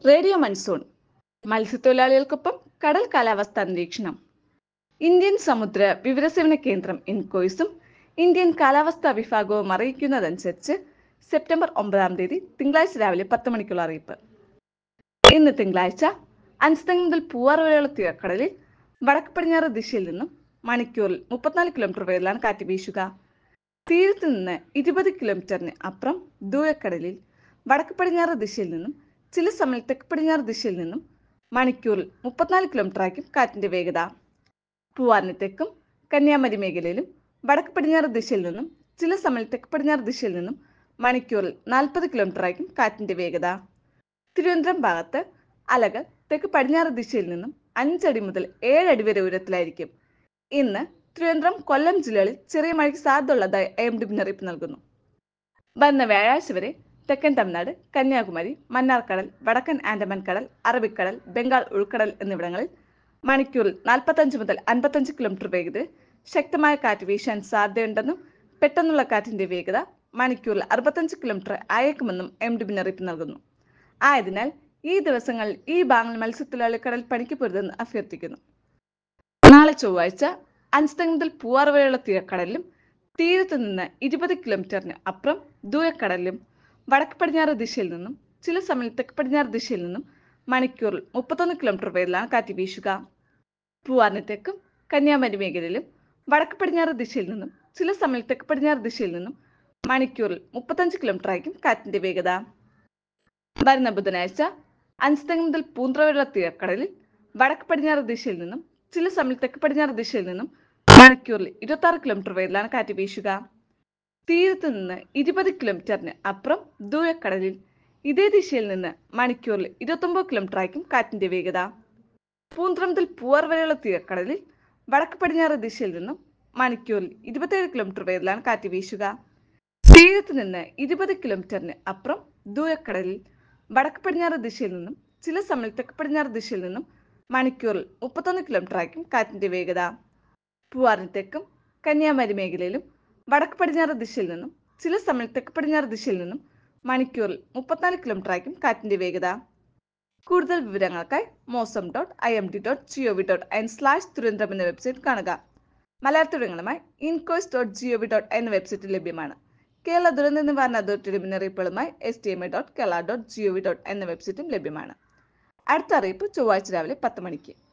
Radio monsoon മത്സ്യത്തൊഴിലാളികൾക്കൊപ്പം കടൽ കാലാവസ്ഥാ നിരീക്ഷണം. ഇന്ത്യൻ സമുദ്ര വിവരസേവന കേന്ദ്രം ഇൻകോയ്സും ഇന്ത്യൻ കാലാവസ്ഥാ വിഭാഗവും അറിയിക്കുന്നതനുസരിച്ച് സെപ്റ്റംബർ 9 തിങ്കളാഴ്ച രാവിലെ 10 മണിക്കുള്ള അറിയിപ്പ്. ഇന്ന് തിങ്കളാഴ്ച അഞ്ചുതെങ്ങ് മുതൽ പൂവാർ വരെയുള്ള തീരക്കടലിൽ വടക്ക് പടിഞ്ഞാറ് ദിശയിൽ നിന്നും മണിക്കൂറിൽ 34 കിലോമീറ്റർ വേഗത്തിലാണ് കാറ്റ് വീശുക. തീരത്ത് നിന്ന് 20 കിലോമീറ്ററിന് അപ്പുറം ദൂരക്കടലിൽ വടക്ക് പടിഞ്ഞാറ് ദിശയിൽ നിന്നും ചില സമയം തെക്ക് പടിഞ്ഞാറ് ദിശയിൽ നിന്നും മണിക്കൂറിൽ 34 കിലോമീറ്റർ ആയിരിക്കും കാറ്റിന്റെ വേഗത. പൂവാറിന് തെക്കും കന്യാകുമാരി മേഖലയിലും വടക്ക് പടിഞ്ഞാറ് ദിശയിൽ നിന്നും ചില സമയം തെക്ക് പടിഞ്ഞാറ് ദിശയിൽ നിന്നും മണിക്കൂറിൽ 40 കിലോമീറ്റർ ആയിരിക്കും കാറ്റിന്റെ വേഗത. തിരുവനന്തപുരം ഭാഗത്ത് അലകൾ തെക്ക് പടിഞ്ഞാറ് ദിശയിൽ നിന്നും 5 അടി മുതൽ 7 അടി വരെ ഉയരത്തിലായിരിക്കും. ഇന്ന് തിരുവനന്തപുരം, കൊല്ലം ജില്ലകളിൽ ചെറിയ മഴയ്ക്ക് സാധ്യതയുള്ളതായി IMD മുന്നറിയിപ്പ് നൽകുന്നു. വരുന്ന വ്യാഴാഴ്ച വരെ തെക്കൻ തമിഴ്നാട്, കന്യാകുമാരി, മന്നാർക്കടൽ, വടക്കൻ ആൻഡമാൻ കടൽ, അറബിക്കടൽ, ബംഗാൾ ഉൾക്കടൽ എന്നിവിടങ്ങളിൽ മണിക്കൂറിൽ 45 മുതൽ 55 കിലോമീറ്റർ വേഗതയിൽ ശക്തമായ കാറ്റ് വീശാൻ സാധ്യതയുണ്ടെന്നും പെട്ടെന്നുള്ള കാറ്റിന്റെ വേഗത മണിക്കൂറിൽ 65 കിലോമീറ്റർ ആയേക്കുമെന്നും IMD മുന്നറിയിപ്പ് നൽകുന്നു. ആയതിനാൽ ഈ ദിവസങ്ങളിൽ ഈ ഭാഗങ്ങൾ മത്സ്യത്തൊഴിലാളി കടൽ പണിക്ക് പൊരുതെന്ന് അഭ്യർത്ഥിക്കുന്നു. നാളെ ചൊവ്വാഴ്ച അഞ്ചുതെങ്ങ് മുതൽ പൂവാർ വരെയുള്ള തീരക്കടലിലും തീരത്ത് നിന്ന് 20 കിലോമീറ്ററിന് അപ്പുറം ദൂരക്കടലിലും വടക്ക് പടിഞ്ഞാറ് ദിശയിൽ നിന്നും ചില സമയം തെക്ക് പടിഞ്ഞാറ് ദിശയിൽ നിന്നും മണിക്കൂറിൽ 31 കിലോമീറ്റർ വേഗത്തിലാണ് കാറ്റ് വീശുക. പൂവാറിന് തെക്കും കന്യാകുമാരി മേഖലയിലും വടക്ക് പടിഞ്ഞാറ് ദിശയിൽ നിന്നും ചില സമയം തെക്ക് പടിഞ്ഞാറ് ദിശയിൽ നിന്നും മണിക്കൂറിൽ 35 കിലോമീറ്റർ ആയിരിക്കും കാറ്റിന്റെ വേഗത. വരുന്ന ബുധനാഴ്ച അഞ്ചുതെങ്ങ് മുതൽ പൂന്ത്ര വരെയുള്ള തീരക്കടലിൽ വടക്ക് പടിഞ്ഞാറ് ദിശയിൽ നിന്നും ചില സമയം തെക്ക് പടിഞ്ഞാറ് ദിശയിൽ നിന്നും മണിക്കൂറിൽ 26 കിലോമീറ്റർ വേഗത്തിലാണ് കാറ്റ് വീശുക. തീരത്ത് നിന്ന് 20 കിലോമീറ്ററിന് അപ്പുറം ദൂരക്കടലിൽ ഇതേ ദിശയിൽ നിന്ന് മണിക്കൂറിൽ 29 കിലോമീറ്റർ ആയിരിക്കും കാറ്റിന്റെ വേഗത. പൂന്ത്ര മുതൽ പൂവാർ വരെയുള്ള തീരക്കടലിൽ വടക്ക് പടിഞ്ഞാറ് ദിശയിൽ നിന്നും മണിക്കൂറിൽ 27 കിലോമീറ്റർ വേഗത്തിലാണ് കാറ്റ് വീശുക. തീരത്ത് നിന്ന് 20 കിലോമീറ്ററിന് അപ്പുറം ദൂരക്കടലിൽ വടക്ക് പടിഞ്ഞാറ് ദിശയിൽ നിന്നും ചില സമയം തെക്ക് പടിഞ്ഞാറ് ദിശയിൽ നിന്നും മണിക്കൂറിൽ 31 കിലോമീറ്റർ ആയിരിക്കും കാറ്റിന്റെ വേഗത. പൂവാറിന് തെക്കും കന്യാകുമാരി മേഖലയിലും വടക്ക് പടിഞ്ഞാറ് ദിശയിൽ നിന്നും ചില സമയം തെക്ക് പടിഞ്ഞാറ് ദിശയിൽ നിന്നും മണിക്കൂറിൽ 34 കിലോമീറ്റർ ആയിരിക്കും കാറ്റിന്റെ വേഗത. കൂടുതൽ വിവരങ്ങൾക്കായി mosam.imd.gov.in/തിരുവനന്തപുരം എന്ന വെബ്സൈറ്റ് കാണുക. മലയാളത്തിലുമായി incois.gov.in എന്ന വെബ്സൈറ്റിൽ ലഭ്യമാണ്. കേരള ദുരന്ത നിവാരണ അതോറിറ്റിയുടെ മുന്നറിയിപ്പുകളുമായി stma.kerala.gov.in എന്ന വെബ്സൈറ്റും ലഭ്യമാണ്. അടുത്ത അറിയിപ്പ് ചൊവ്വാഴ്ച രാവിലെ 10 മണിക്ക്.